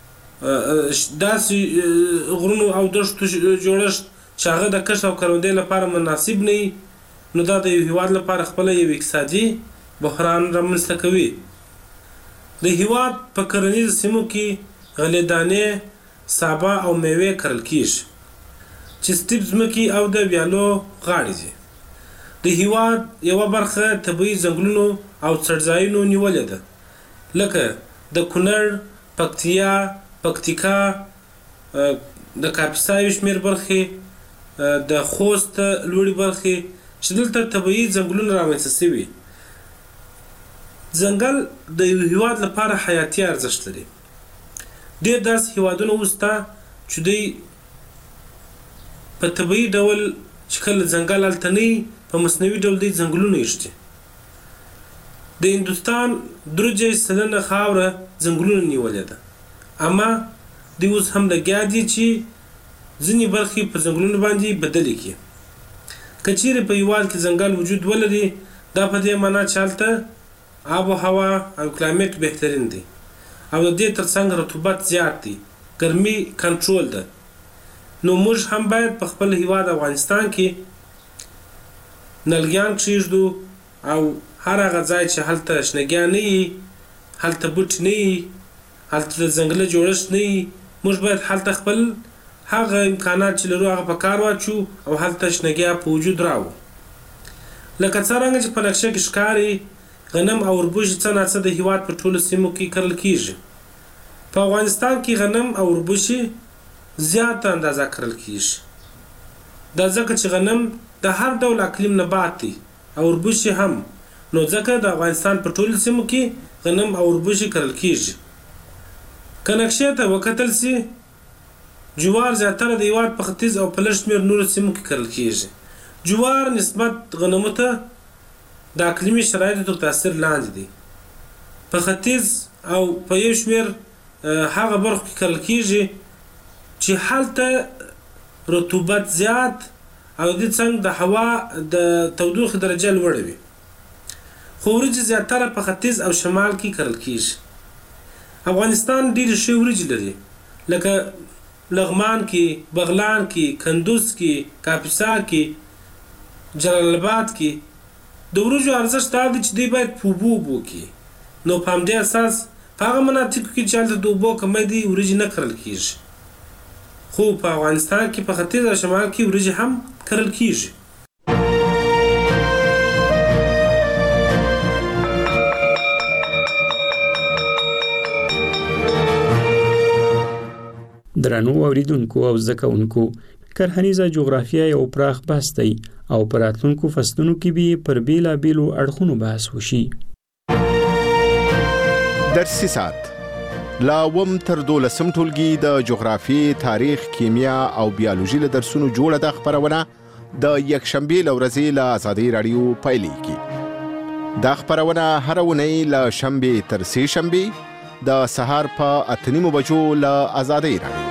داسې غرونو او دښتو جوړښت چې هغه د کښت او کروندې لپاره مناسب نه وي نو دا د یو هیواد لپاره خپله یو اقتصادي بحران رامنځته کوي. د هیواد په کرنیزو سیمو کې غلېدانې، سابه او میوې کرل کیږي چې سټیپ ځمکې او د ویالو غاړې دي. د هیواد یوه برخه طبیعي ځنګلونو او څړځایونو نیولې ده لکه د کونړ، پکتیا، پکتیکا، د کاپیسا یو شمېر برخې، د خوست لوړې برخې چې دلته طبیعي ځنګلونه رامنځته شوي. ځنګل د یو هیواد لپاره حیاتي ارزښت لري. ډېر داسې هیوادونه اوس شته چې دوی په طبیعي ډول چې کله ځنګل هلته نه وي په مصنوعي ډول دوی ځنګلونه ایښتي. د هندوستان 3% خاوره ځنګلونه نیولې ده اما دوی اوس هم لګیا دي چې ځینې برخې په ځنګلونو باندې بدلې کړي. که چیرې په هیواد کې ځنګل وجود ولري دا په دې معنا چې هلته آب و هوا او کلایمټ بهترین دی او د دې ترڅنګ رطوبت زیات دی، ګرمي کنټرول ده. نو موږ هم باید په خپل هیواد افغانستان کې نلګیان کښېږدو او هر هغه ځای چې هلته شنهګیان نه وي، هلته بوټي نه وي، هلته د ځنګله جوړښت نه وي، موږ باید هلته خپل هغه امکانات چې لرو هغه په کار واچو او هلته شنهګیا په وجود راوړو. لکه څرنګه چې په نقشه کې ښکاري غنم او وربوشي څه ناڅه د هیواد په ټولو سیمو کې کرل کیږي. په افغانستان کې غنم او وربوشي زیاته اندازه کرل کیږي. دا ځکه چې غنم د هر ډول اقلیم نبات دی او وربوشي هم، نو ځکه د افغانستان په ټولو سیمو کې غنم او وربوشي کرل کیږي. که نقشې ته وکتل سي جوار زیاتره د هیواد په ختیځ او په لږ شمېر نورو سیمو کې کرل کیږي. جوار نسبت غنمو ته د اقلیمي شرایطو تر تاثیر لاندې دی. په ختیځ او په یو شمېر هغه برخو کې کرل کیږي چې هلته رطوبت زیات او د څنګ د هوا د تودوخې درجه لوړه وي. خو وریجې زیاتره په ختیځ او شمال کې کرل کیږي. افغانستان ډېرې ښې وریجې لري لکه لغمان کې، بغلان کې، کندوز کې، کاپیسا کې، جلال آباد کې. د وریجو ارزښت دا دی چې دوی باید په اوبو کې، نو په همدې اساس په هغه مناطقو کې چې هلته د اوبو کمی دی وریجې نه کرل کیږي. خو په افغانستان کې په ختیځ او شمال کې وریجې هم کرل کیږي. درنو اوریدونکو او زده کوونکو، کرهنیزه جغرافیه یو پراخ بحث دی او په راتلونکو فصلونو کې به پر بیلابیلو اړخونو بحث وشي. درسي ساعت لا وم تر 12 ټولګي د جغرافي، تاریخ، کیمیا او بیولوژي له درسونو جوړه د خبرونه د یکشنبه لورځي له آزادۍ رادیو پیلېږي. دا خبرونه هر ونې له شنبه تر سه شنبه د سهار په 8:30 بجو له آزادۍ رادیو.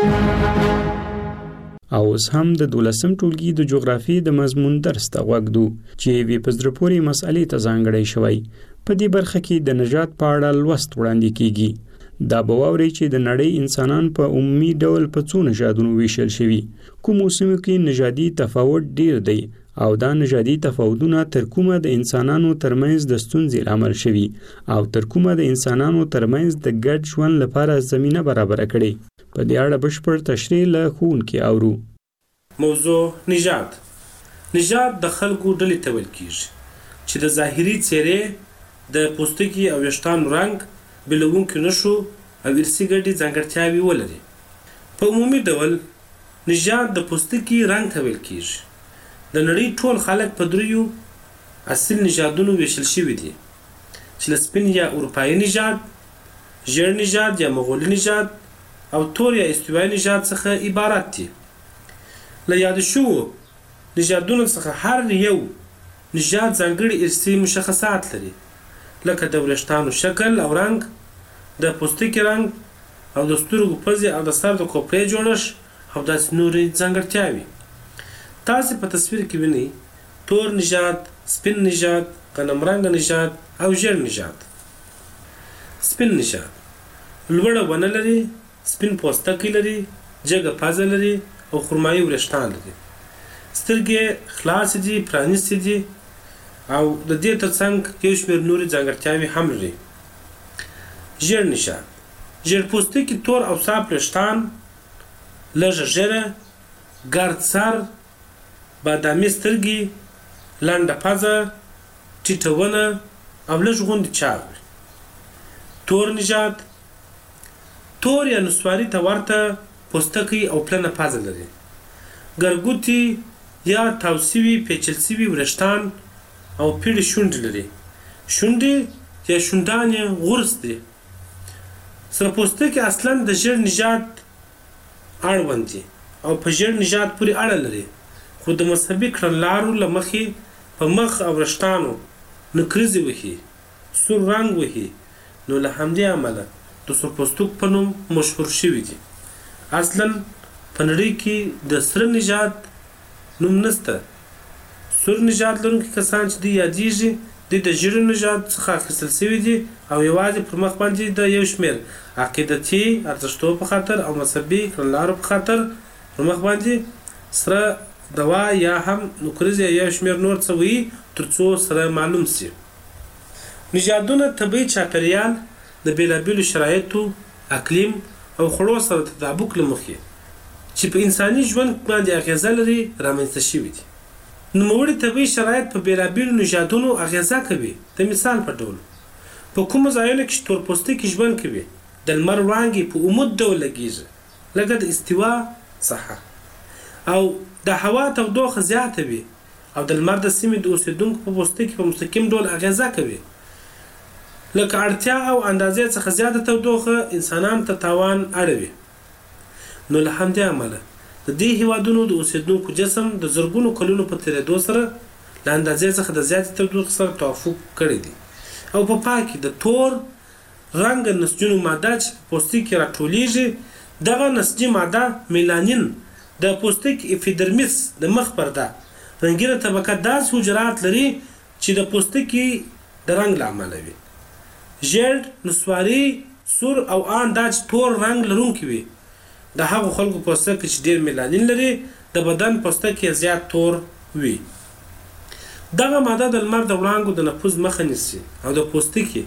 او اوس هم د 12 ټولګي د جغرافي د مضمون درس ته وګدو چې وی په زړه پورې مسالې ته ځانګړی شوی. په دې برخه کې د نژاد په اړه لوست وړاندې کیږي. دا به واوري چې د نړۍ انسانان په عمومي ډول په څو نژادونو ویشل شوي. کوم موسمو کې نژادي تفاوت ډیر دی او دا نژادي تفاوتونه تر کومه د انسانانو ترمنځ د ستونزې لامل شوي او تر کومه د انسانانو ترمنځ د ګډ ژوند لپاره زمينه برابر کړي. په دې اړه بشپړ تشریح له ښوونکي اورو. موضوع نژاد. نژاد د خلکو ډلې ته ویل کیږي چې د ظاهري څېرې، د پوستکي او ویښتانو رنګ، بېلونکو نښو او ارثي ګډې ځانګړتیاوې ولري. په عمومي ډول نژاد د پوستکي رنګ ته ویل کیږي. د نړۍ ټول خلک په دریو اصل نژادونو ویشل شوي دي چې له سپین یا اروپایي نژاد، ژیړ نژاد یا مغولي نژاد او تور یا استوایي نژاد څخه عبارت دي. له یاد شوو نژادونو څخه هر یو نژاد ځانګړي ارثي مشخصات لري، لکه د وریښتانو شکل او رنګ، د پوستکي رنګ او د سترګو پزې او د سر د کوپړې جوړښت او داسې نورې ځانګړتیاوې. تاسې په تصویر کې وینئ تور نژاد، سپین نژاد، غنم رنګ نژاد او ژیړ نژاد. سپین نژاد لوړه ونه لري، سپین پوستکی لري، جګه پزه لري او خرمایي وریښتان لري. سترګې خلاصې دي، پرانیستې دي او د دې ترڅنګ یو شمېر نورې ځانګړتیاوې هم لري. ژیړ نژاد ژیړ پوستکي، تور او صاف وریښتان، لږه ږیره، ګرد سر، بادامي سترګې، لنډه پزه، ټیټه ونه او لږ غوندې چاغ وي. تور نژاد تور یا نسواري ته ورته پوستکی او پلنه پزه لري. ګرګوتي یا تاو سوي پیچل سوي وریښتان او پیړې شونډې لري. شونډې یا شونډان یې غورس دي. سره پوستکی اصلا د ژیړ نژاد اړوند دي او په ژیړ نژاد پورې اړه لري، خو د مذهبي کړنلارو له مخې په مخ او وریښتانو نکریزې وهي، سور رنګ وهي، نو له همدې امله د سور پوستک په نوم مشهور شوي دي. اصلا په نړۍ کې د سره نژاد نوم نشته. سور نژاد لرونکي کسان چې دوی یادیږي دوی د ژیړ نژاد څخه اخیستل شوي دي او یوازې پر مخ باندې د یو شمېر عقیدتي ارزښتو په خاطر او مذهبي کړنلارو په خاطر پر مخ باندې سره دوا یا هم نکریز یا یو شمېر نور څه وي تر څو سره معلوم شي. نژادونه طبیعي چاپیریال د بېلابېلو شرایطو، اقلیم او خوړو سره تطابق له مخې چې په انساني ژوند باندې اغیزه لري رامنځته شوي دي. نوموړي طبیعي شرایط په بېلابېلو نژادونو اغیزه کوي. د مثال په ډول په کومو ځایونو کې چې تور پوستکي ژوند کوي د لمر وړانګې په عمود ډول لګیږي، لکه د استوا ساحه، او د هوا تودوخه زیاته وي او د لمر د سیمې د اوسېدونکو په پوستکي په مستقیم ډول اغیزه کوي. لکه اړتیا او اندازې څخه زیاته تودوخه انسانانو ته تاوان اړوي. نو له همدې امله د دې هیوادونو د اوسېدونکو جسم د زرګونو کلونو په تېرېدو سره له اندازې څخه د زیاتې تودوخې سره توافق کړی دی او په پای کې د تور رنګ نسجونو ماده چې په پوستکي کې راټولیږي، دغه نسجي ماده میلانین د پوستکي اپیډرمیس د مخ پرده رنګینه طبقه داسې حجرات لري چې د پوستکي د رنګ له امله وي. ژیړ، نسواري، سور او ان دا چې تور رنګ لرونکي وي د هغو خلکو پوستکی چې ډیر میلانین لري د بدن پوستکی زیات تور وي. دغه ماده د لمر د وړانګو د نفوذ مخه نیسي او د پوستکی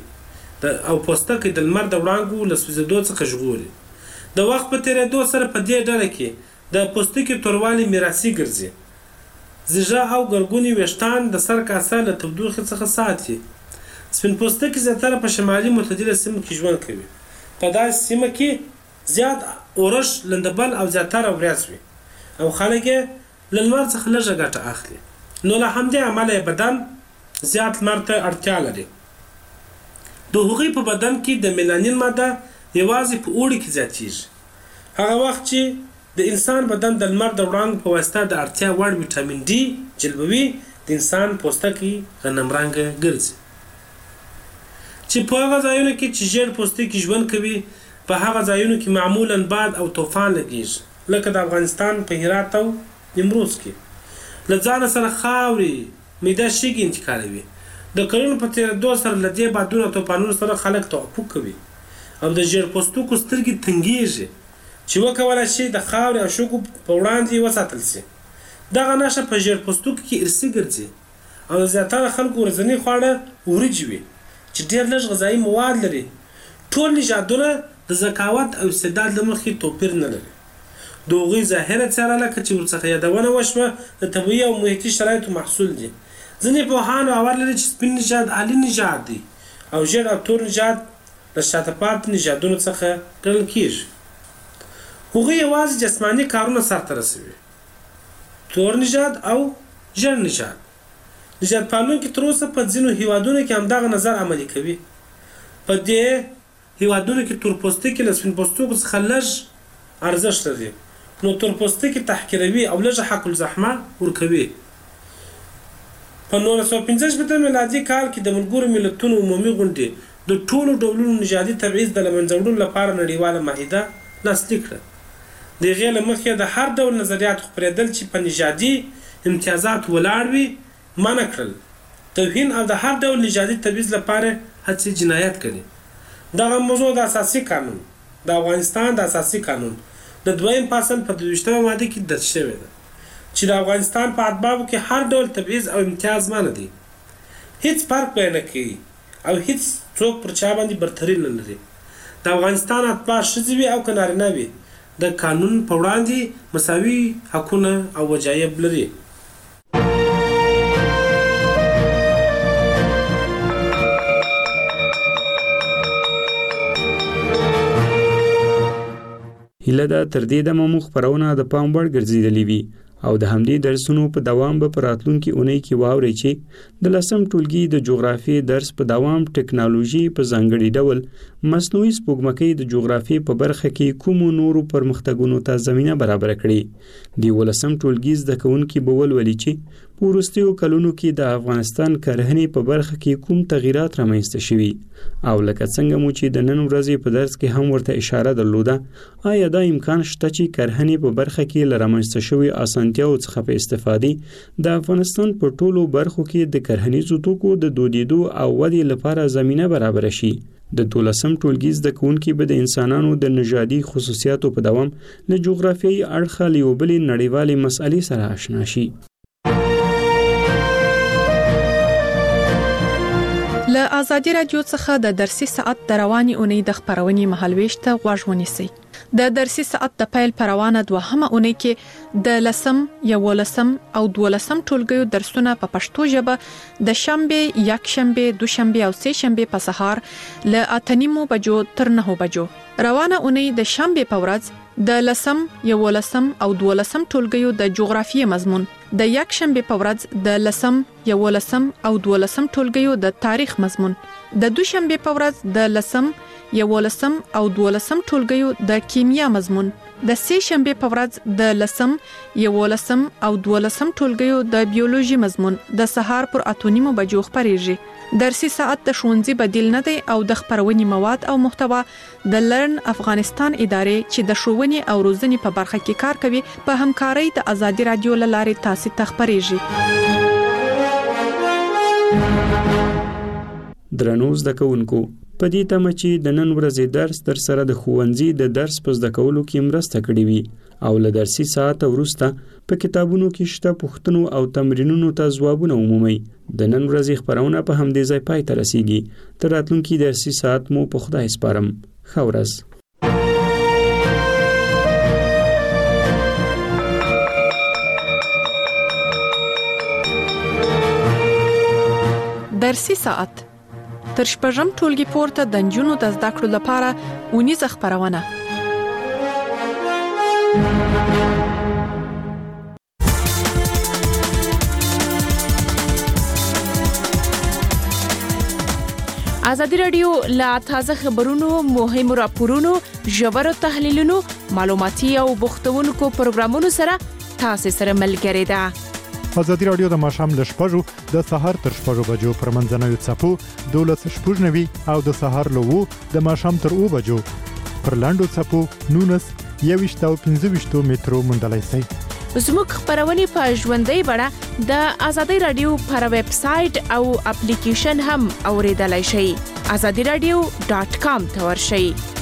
د لمر د وړانګو له سوځېدو څخه ژغوري. د وخت په تیریدو سره په دې ډله کې د پوستکي توروالی میراثي ګرځي. زیږه او ګرګوني ویښتان د سر کاسه له تودوخې څخه ساتي. سپین پوستکي زیاتره په شمالي معتدله سیمو کې ژوند کوي. په داسې سیمه کې زیات اورښت، لندبل او زیاتره وریځ وي او خلک یې له لمر څخه لږه ګټه اخلي. نو له همدې امله بدن زیات لمر ته اړتیا لري. د هغوی په بدن کې د میلانین ماده یوازې په اوړي کې زیاتیږي. هغه وخت چې د انسان بدن د لمر د وړانګو په واسطه د اړتیا وړ ویټامین ډي جلبوي، د انسان پوستکی غنم رنګه ګرځي. چې په هغه ځایونو کې چې ژیړ پوستکي ژوند کوي په هغه ځایونو کې معمولا باد او طوفان لګیږي، لکه د افغانستان په هرات او نیمروز کې. له ځانه سره خاورې، میده شګې انتقالوي. د کلونو په تېرېدو سره له دې بادونو او طوفانونو سره خلک توافق کوي او د ژیړ پوستکو سترګې تنګېږي چې وکولی شي د خاورې او شګو په وړاندې وساتل شي. دغه نښه په ژیړ پوستکو کې ارثي ګرځي او د زیاتره خلکو ورځني خواړه وریجې وي چې ډېر لږ غذایي مواد لري. ټول نژادونه د ذکاوت او استعداد له مخې توپیر نه لري. د هغوی ظاهره څېره لکه چې ورڅخه یادونه وشوه د طبیعي او محیطي شرایطو محصول دي. ځینې پوهان باور لري چې سپین نژاد عالي نژاد دی او ژیړ او تور نژاد د شاته پاتې نژادونو څخه ګڼل کېږي. هغوی یوازې جسماني کارونه سرته رسوي. تور نژاد او ژیړ نژاد. نژاد پالونکي تر اوسه په ځینو هیوادونو کې همدغه نظر عملي کوي. په دې هیوادونو کې تور پوستکي له سپین پوستکو څخه لږ ارزښت لري، نو تور پوستکي تحقیروي او لږه حق الزحمه ورکوي. په 1965 میلادي کال کې د ملګرو ملتونو عمومي غونډې د ټولو ډولونو نژادي تبعیض د له منځه وړلو لپاره نړیواله معاهده لاسلیک کړه. د هغې له مخې د هر ډول نظریاتو خپرېدل چې په نژادي امتیازاتو ولاړ وي منع کړل. توهین او د هر ډول نژادي تبعیض لپاره هڅې جنایت ګڼي. دغه موضوع د اساسي قانون د افغانستان د اساسي قانون د 2 فصل په 22 ماده کې درج شوی ده چې د افغانستان په اتباعو کې هر ډول تبعیض او امتیاز منع دي. هیڅ فرق به نه کوي او هیڅ څوک پر چا باندې برتري نه لري. د افغانستان اتباع ښځې وي او که نارینه وي د قانون په وړاندې مساوي حقونه او وجایب لري. هیله ده تر دې دمه مو خپرونه د پام وړ ګرځېدلې وي او د همدې درسونو په دوام به په راتلونکي اونۍ کې واورئ چې د 10م ټولګي د جغرافیې درس په دوام ټکنالوژي په ځانګړي ډول مصنوعي سپوږمکۍ د جغرافیې په برخه کې کومو نورو پرمختګونو ته زمینه برابر کړي. د 11م ټولګي زده کوونکي به ولولي چې په وروستیو کلونو کې د افغانستان کرهنې په برخه کې کوم تغیرات رامنځته شوي او لکه څنګه مو چې د نن ورځې په درس کې هم ورته اشاره درلوده، آیا دا امکان شته چې کرهنې په برخه کې له رامنځته شوي اسانتیاو څخه په استفادې د افغانستان په ټولو برخو کې د کرهنیزو توکو د دودیدو او ودې لپاره زمینه برابر شي؟ د 12م ټولګي زده کوونکي به د انسانانو د نژادي خصوصیاتو په دوام له جغرافیایي اړخه له یوې بلې نړیوالې مسئلې سره آشنا شي. له آزادي رادیو څخه د درسي ساعت د رواني اونۍ د خبرونې مهالويش ته غوږ ونیسئ. د درسي ساعت د پیل پروانه دوهمه اونۍ کې د 10م، 11م او 12م ټولګیو درسونه په پښتو ژبه د شنبه، یکشنبه، دوشنبه او سهشنبه په سهار له 8:30 بجو تر 9 بجو. روانه اونۍ د شنبه په ورځ د 10م، 11م او 12م ټولګیو د جغرافیې مضمون، د یکشنبه په ورځ د 10م، 11م او 12م ټولګیو د تاریخ مضمون، د دوشنبه په ورځ د 10م، 11م او 12م ټولګیو د کیمیا مضمون، د سهشنبه په ورځ د 10م، 11م او 12م ټولګیو د بیولوژي مضمون د سهار پر 8:30 بجو خبرېږي. درسي ساعت د ښوونځي بدیل نه دی او د خبرونې مواد او محتوا د لرن افغانستان ادارې چې د ښوونې او روزنې په برخه کې کار کوي په همکارۍ د آزادي رادیو له لارې تاسو ته خبرېږي. درنو زده کوونکو، په دې تمه چې د نن ورځې درس در سره د ښوونځي د درس په زده کولو کې مرسته کړې وي او له درسي ساعت وروسته په کتابونو کې شته پوښتنو او تمرینونو ته ځوابونه ومومئ. د نن ورځې خپرونه په همدې ځای پای ته رسیږي. تر راتلونکي درسي ساعت مو په خدای سپارم. ښه ورځ. درسي ساعت تر شپږم ټولګي پورته د نجونو د زده کړو لپاره اونیزه خپرونه. ازادي رادیو لا تازه خبرونو، مهمو راپورونو، ژورو تحلیلونو، معلوماتي او بوختونکو پروګرامونو سره تاسو سره ملګری ده. ازادي رادیو د ماښام له 6 د سهار تر 6 بجو پر منځنوي څپو 12:00 او د سهار له 2 د ماښام تر 2 بجو پر لاندو څپو 19 او 15 مترو موندلای شئ. زموږ خبرونه په ژوندۍ بڼه د ازادي رادیو پر ویب سټ او اپلیکیشن هم اوریدلای شئ. azadiradio.com ته ورشئ.